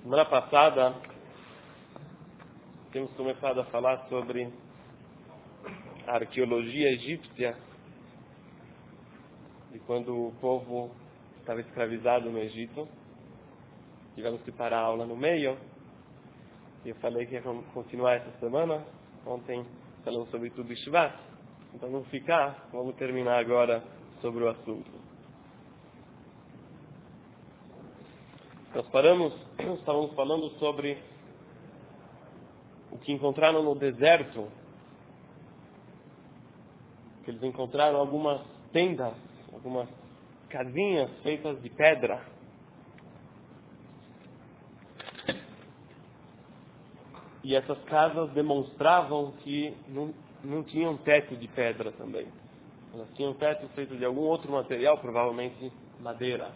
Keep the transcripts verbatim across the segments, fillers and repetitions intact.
Semana passada, temos começado a falar sobre a arqueologia egípcia, de quando o povo estava escravizado no Egito. Tivemos que parar a aula no meio, e eu falei que ia continuar essa semana. Ontem falamos sobre tudo em Shvat, então vamos ficar, vamos terminar agora sobre o assunto. Nós paramos, estávamos falando sobre o que encontraram no deserto, que eles encontraram algumas tendas, algumas casinhas feitas de pedra. E essas casas demonstravam que não, não tinham teto de pedra também. Elas tinham teto feito de algum outro material, provavelmente madeira.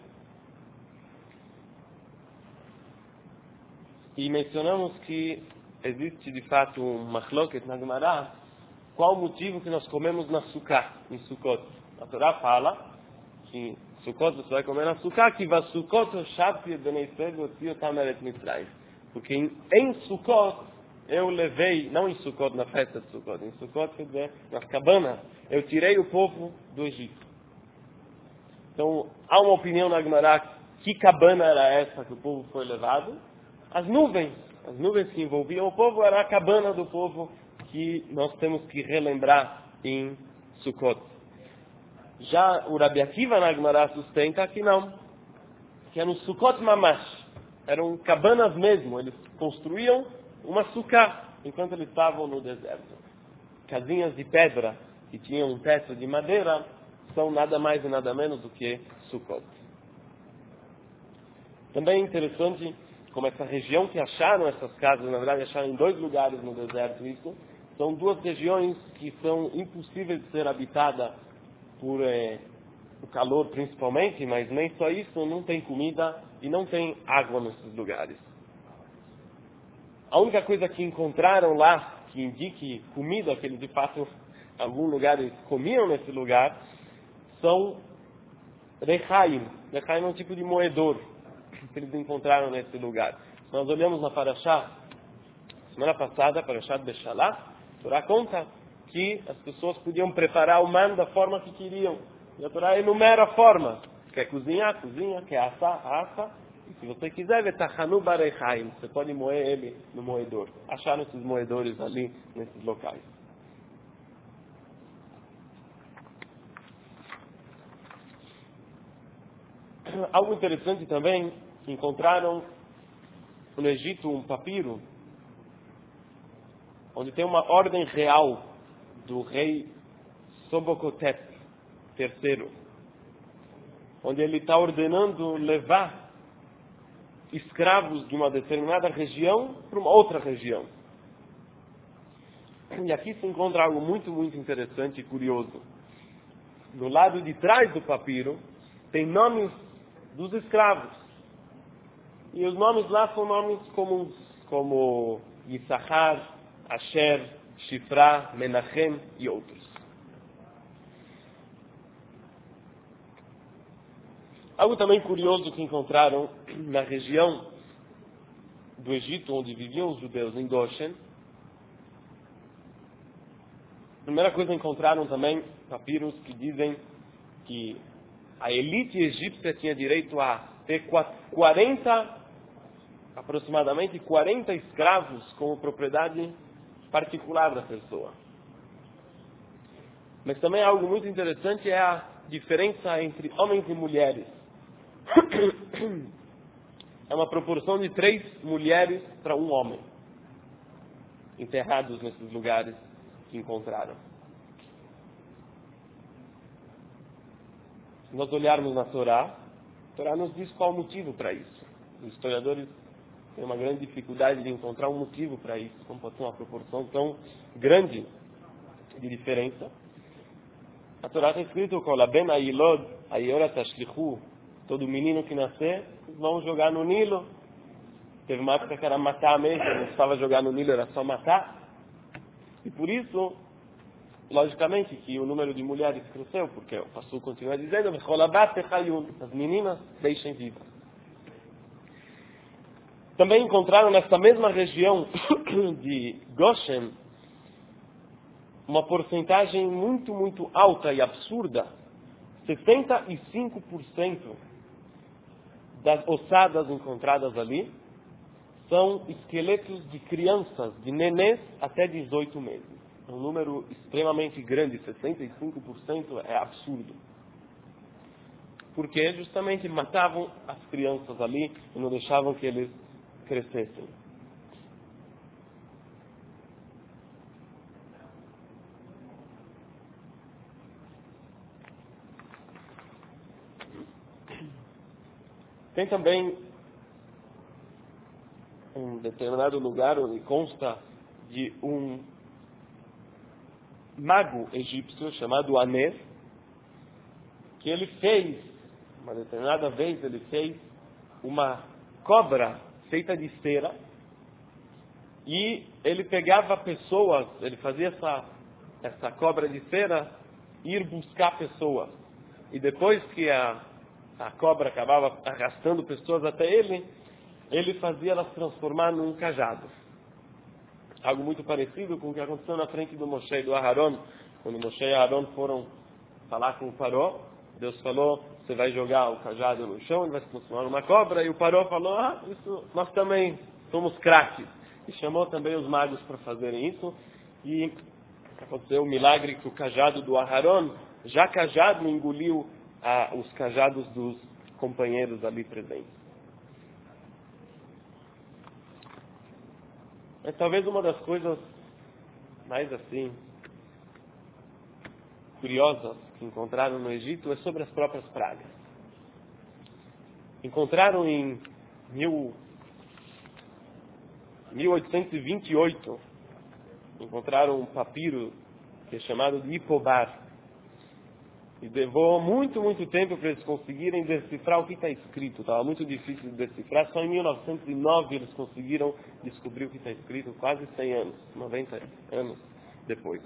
E mencionamos que existe de fato um machloket na Gemara, qual o motivo que nós comemos na Sukkah, em Sukkot. A Torá fala que em Sukkot você vai comer na Sukkah, que va Sukkot Shabti Bnei Israel Otzio Tameret Mitzrayim. Porque em, em Sukkot eu levei, não em Sukkot, na festa de Sukkot, em Sukkot quer dizer, nas cabanas, eu tirei o povo do Egito. Então, há uma opinião na Gemara, que cabana era essa que o povo foi levado? As nuvens, as nuvens que envolviam o povo, era a cabana do povo que nós temos que relembrar em Sukkot. Já o Rabi Akiva na Gemara sustenta que não, que é no Sukkot Mamash, eram cabanas mesmo, eles construíam uma sukkah enquanto eles estavam no deserto. Casinhas de pedra que tinham um teto de madeira são nada mais e nada menos do que Sukkot. Também é interessante como essa região que acharam essas casas, na verdade acharam em dois lugares no deserto isso, são duas regiões que são impossíveis de ser habitadas por eh, o calor principalmente, mas nem só isso, não tem comida e não tem água nesses lugares. A única coisa que encontraram lá, que indique comida, que eles de fato em algum lugar eles comiam nesse lugar, são rechaim. Rechaim é um tipo de moedor que eles encontraram nesse lugar. Nós olhamos na Parashá, semana passada, Parashá de Beshalá, a Torá conta que as pessoas podiam preparar o man da forma que queriam. E a Torá enumera a forma. Quer cozinhar, cozinha. Quer assar, assa. E se você quiser, vetachanu barechaim, você pode moer ele no moedor. Acharam esses moedores ali, nesses locais. Algo interessante também, encontraram no Egito um papiro, onde tem uma ordem real do rei Sobokotep terceiro, onde ele está ordenando levar escravos de uma determinada região para uma outra região. E aqui se encontra algo muito, muito interessante e curioso. No lado de trás do papiro tem nomes dos escravos. E os nomes lá são nomes comuns, como Yissachar, Asher, Shifra, Menachem e outros. Algo também curioso que encontraram na região do Egito, onde viviam os judeus, em Goshen. A primeira coisa encontraram também papiros que dizem que a elite egípcia tinha direito a ter quarenta, aproximadamente quarenta escravos como propriedade particular da pessoa. Mas também algo muito interessante é a diferença entre homens e mulheres. É uma proporção de três mulheres para um homem enterrados nesses lugares que encontraram. Se nós olharmos na Torá, a Torá nos diz qual o motivo para isso. Os historiadores têm uma grande dificuldade de encontrar um motivo para isso, como pode ser uma proporção tão grande de diferença. A Torá está escrito: "Kolaben ayilod ayora tashlichu", todo menino que nascer, vão jogar no Nilo. Teve uma época que era matar mesmo, não precisava jogar no Nilo, era só matar. E por isso, logicamente, que o número de mulheres cresceu, porque o Passuco continua dizendo: as meninas deixem vivas. Também encontraram nessa mesma região de Goshen uma porcentagem muito, muito alta e absurda. sessenta e cinco por cento das ossadas encontradas ali são esqueletos de crianças, de nenês até dezoito meses. É um número extremamente grande, sessenta e cinco por cento é absurdo. Porque justamente matavam as crianças ali e não deixavam que eles crescessem. Tem também um determinado lugar onde consta de um mago egípcio chamado Aner, que ele fez, uma determinada vez ele fez uma cobra feita de cera, e ele pegava pessoas, ele fazia essa, essa cobra de cera ir buscar pessoas. E depois que a, a cobra acabava arrastando pessoas até ele, ele fazia elas transformar num cajado. Algo muito parecido com o que aconteceu na frente do Moshe e do Aharon. Quando Moshe e Aharon foram falar com o Paró, Deus falou, você vai jogar o cajado no chão, ele vai se transformar numa cobra. E o Paró falou, ah, isso, nós também somos craques. E chamou também os magos para fazerem isso. E aconteceu o milagre que o cajado do Aharon, já cajado, engoliu ah, os cajados dos companheiros ali presentes. Mas talvez uma das coisas mais assim curiosas que encontraram no Egito é sobre as próprias pragas. Encontraram em mil, mil oitocentos e vinte e oito, encontraram um papiro que é chamado de Ipobar. E levou muito, muito tempo para eles conseguirem decifrar o que está escrito. Estava muito difícil de decifrar. Só em mil novecentos e nove eles conseguiram descobrir o que está escrito, quase cem anos, noventa anos depois.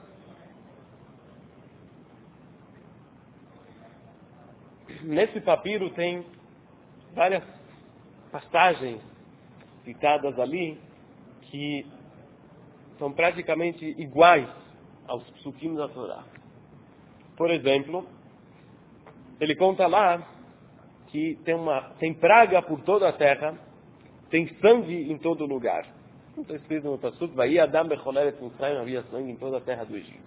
Nesse papiro tem várias passagens citadas ali que são praticamente iguais aos psukim da Torá. Por exemplo, ele conta lá que tem, uma, tem praga por toda a terra, tem sangue em todo lugar. Não está escrito no Pasuk, vai Adam becholeret Mitzrayim, havia sangue em toda a terra do Egito.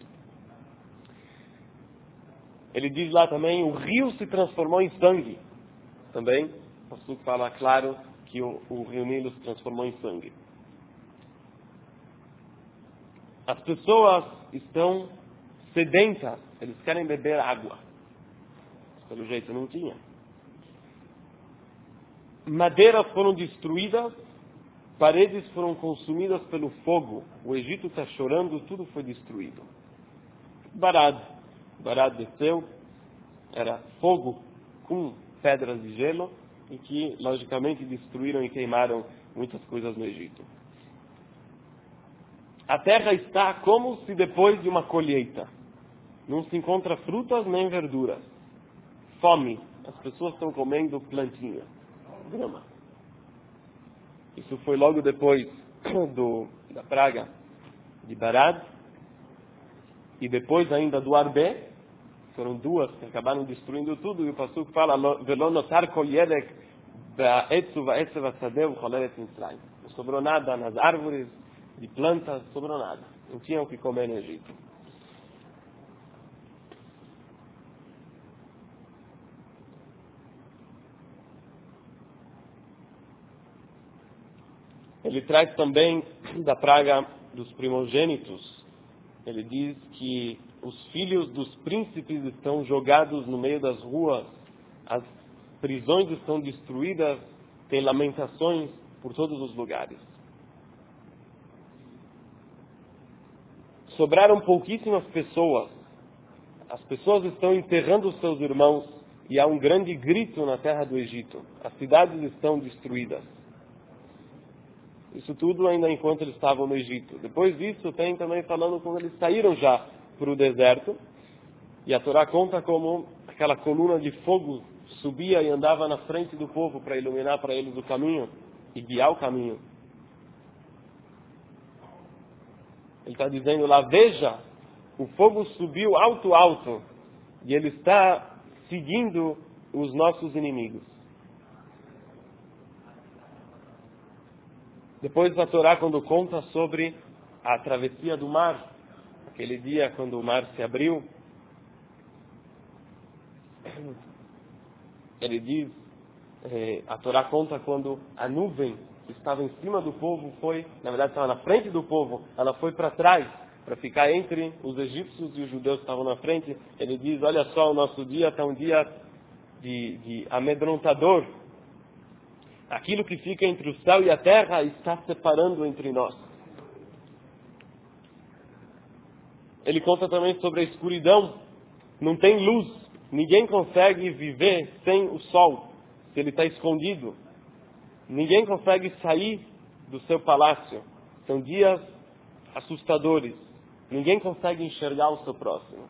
Ele diz lá também, o rio se transformou em sangue. Também, o Pasuk fala claro que o, o rio Nilo se transformou em sangue. As pessoas estão sedentas, eles querem beber água. Pelo jeito não tinha. Madeiras foram destruídas, paredes foram consumidas pelo fogo. O Egito está chorando, tudo foi destruído. Barad. Barad desceu, era fogo com pedras de gelo, e que, logicamente, destruíram e queimaram muitas coisas no Egito. A terra está como se depois de uma colheita. Não se encontra frutas nem verduras. Fome. As pessoas estão comendo plantinha, grama. Isso foi logo depois do, da praga de Barad. E depois ainda do Arbé. Foram duas que acabaram destruindo tudo. E o Pasuk fala, Velo notar kol yedek ba'etzu va'etzev asadeu choleret Mitzrayim. Não sobrou nada nas árvores, de plantas, sobrou nada. Não tinham o que comer no Egito. Ele traz também da praga dos primogênitos. Ele diz que os filhos dos príncipes estão jogados no meio das ruas, as prisões estão destruídas, tem lamentações por todos os lugares. Sobraram pouquíssimas pessoas. As pessoas estão enterrando os seus irmãos e há um grande grito na terra do Egito. As cidades estão destruídas. Isso tudo ainda enquanto eles estavam no Egito. Depois disso, tem também falando quando eles saíram já para o deserto. E a Torá conta como aquela coluna de fogo subia e andava na frente do povo para iluminar para eles o caminho. e guiar o caminho. Ele está dizendo lá, veja, o fogo subiu alto, alto, e ele está seguindo os nossos inimigos. Depois a Torá, quando conta sobre a travessia do mar, aquele dia quando o mar se abriu, ele diz, eh, a Torá conta quando a nuvem que estava em cima do povo foi, na verdade estava na frente do povo, ela foi para trás, para ficar entre os egípcios e os judeus que estavam na frente. Ele diz, olha só, o nosso dia está um dia de, de amedrontador. Aquilo que fica entre o céu e a terra está separando entre nós. Ele conta também sobre a escuridão. Não tem luz. Ninguém consegue viver sem o sol, se ele está escondido. Ninguém consegue sair do seu palácio. São dias assustadores. Ninguém consegue enxergar o seu próximo.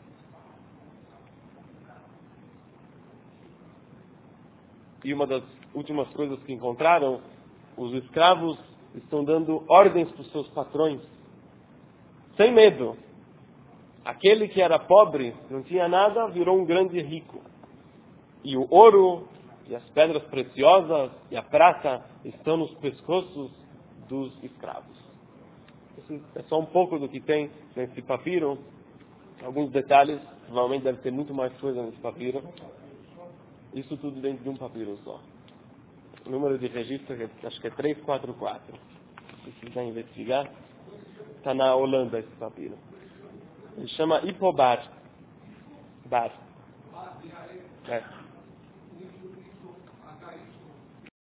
E uma das últimas coisas que encontraram, os escravos estão dando ordens para os seus patrões, sem medo. Aquele que era pobre, não tinha nada, virou um grande rico. E o ouro, e as pedras preciosas, e a prata estão nos pescoços dos escravos. Esse é só um pouco do que tem nesse papiro. Alguns detalhes, provavelmente deve ter muito mais coisa nesse papiro. Isso tudo dentro de um papiro só. O número de registro, acho que é trezentos e quarenta e quatro. Se quiser investigar, está na Holanda esse papiro. Ele chama Ipobar. Bar. É.